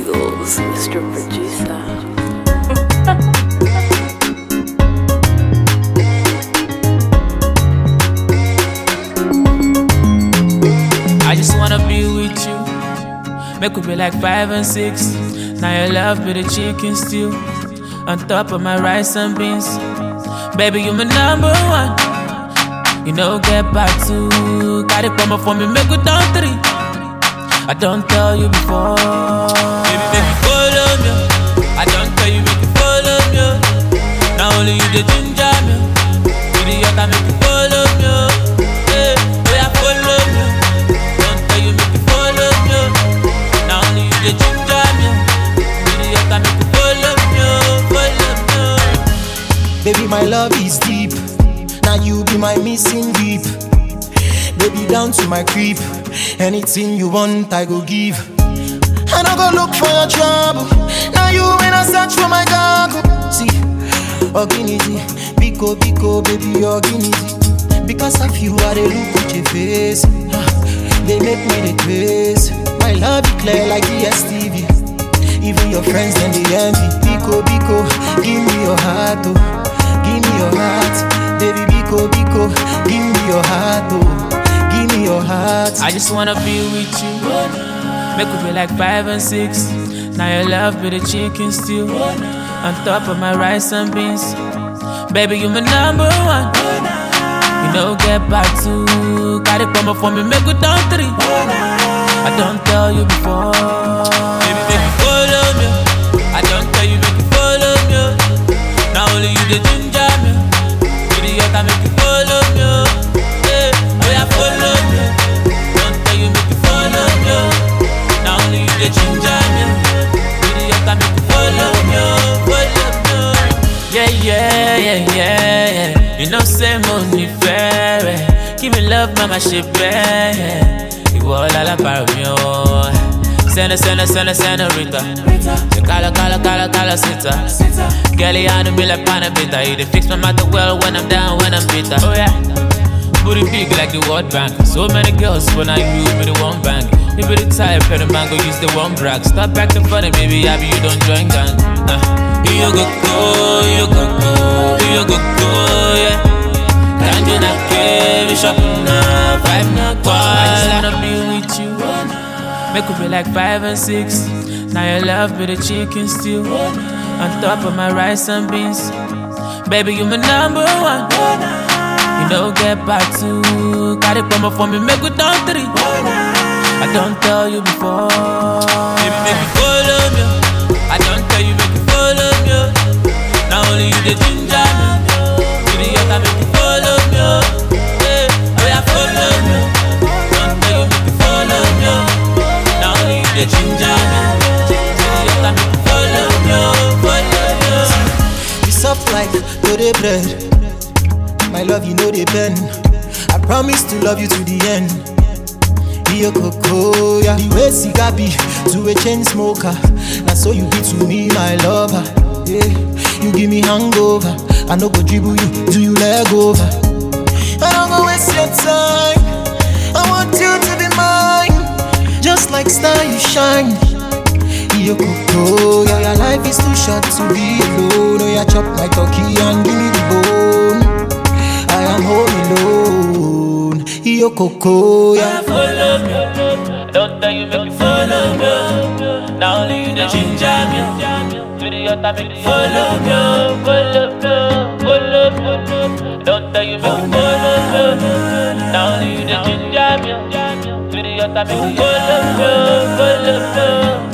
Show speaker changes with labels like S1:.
S1: Eagles, Mr. Producer.
S2: I just wanna be with you. Make we be like 5 and 6. Now your love be the chicken stew on top of my rice and beans. Baby, you my number one. You know, get back to. Got it coming for me, make we down 3. I don't tell you before. Baby, make me follow me. I don't tell you, make you follow me. Now only you the ginger me. You the other, make you follow me. Hey, oh yeah, follow me. Don't tell you, make you follow me. Now only you the ginger me. You the other, make you follow me. Follow me.
S3: Baby, my love is deep. Now you be my missing deep. Baby, down to my creep. Anything you want, I go give. And I go look for your trouble. Now you when I search for my dog. See, Oginity, Biko, Biko, baby, Oginity. Because of you, I dey look at your face. They make me the grace. My love is clear like DSTV. Even your friends, then they envy. Biko, Biko, give me your heart, oh. Give me your heart. Baby, Biko, Biko, give me your heart, oh. Give me your heart.
S2: I just wanna be with you. Make we be like 5 and 6. Now your love be the chicken stew on top of my rice and beans. Baby, you my number one. You know, get back to. Got it coming for me, make we down 3. I don't tell you before. Baby, make you follow me. I don't tell you, make you follow me. Now only you the ginger me. You the other, make you follow me. Oh yeah, follow me. Don't tell you, make you follow me. Now only you the ginger me. You the other, make you follow me. Follow me. Yeah, yeah, yeah, yeah, yeah. You know, say money fair. Give me love, mama, she bear. You all la para me, oh. Senorita. You cala, sita. Girlie, I don't be like panabita. You dey fix my matter well when I'm down, when I'm bitter. Oh yeah. Booty big like the World Bank. So many girls, but now you be the one bang. You be the type, and the man go use the one brag. Stop acting funny, baby, happy you don't join gang. You go, yeah. Can't you not care, we shopping now, 5 now, I just wanna be with you. Make we be like 5 and 6. Now your love be the chicken stew on top of my rice and beans. Baby, you my number one. You know, get back to. Got it coming for me, make we down 3. I don't tell you before. Baby, make you follow me. I don't tell you, make you follow me. Now only you the ginger me. You the other, make you follow me. Hey, oh yeah, follow me. Don't tell you, make you follow me. Now only you the ginger me. You the other, make you follow me. Follow me.
S3: You soft like the bread. My love, you know they bend. I promise to love you to the end. Yo coco, yeah. The way cigar be to a chain smoker. Now so you be to me, my lover. Yeah, you give me hangover. I no go dribble you, do you leg over? I don't go waste your time. I want you to be mine. Just like star you shine. Yo coco, yeah. Your life is too short to be alone. Oh yeah, chop my turkey and give me the bone. I am home alone. Yo coco, yeah.
S2: Follow me. Don't tell you, make me follow me. Now only you the ginger me. To the other, make me follow me. Follow me. Don't tell you, make me follow me. Now only you the ginger me. To the other, make me follow me.